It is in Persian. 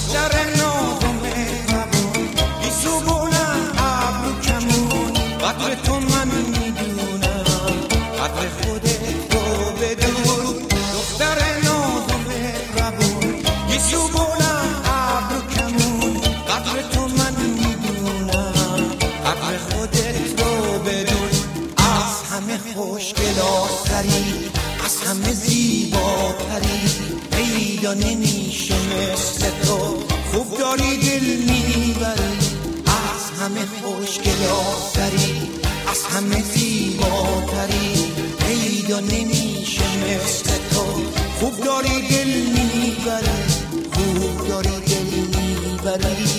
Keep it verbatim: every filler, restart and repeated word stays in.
دختر نازم مهربون بی زبونم ابرو کمون قدر تو من میدونم قدر خودت رو بدون دختر نازم مهربون بی زبونم ابرو کمون قدر تو من میدونم قدر خودت رو بدون از همه خوشگلاتری از همه زیباتری پیدا نمیشه مثل تو خوب داری دل میبری از همه خوشگلاتری از همه زیباتری پیدا نمیشه مثل تو خوب داری دل میبری خوب داری دل میبری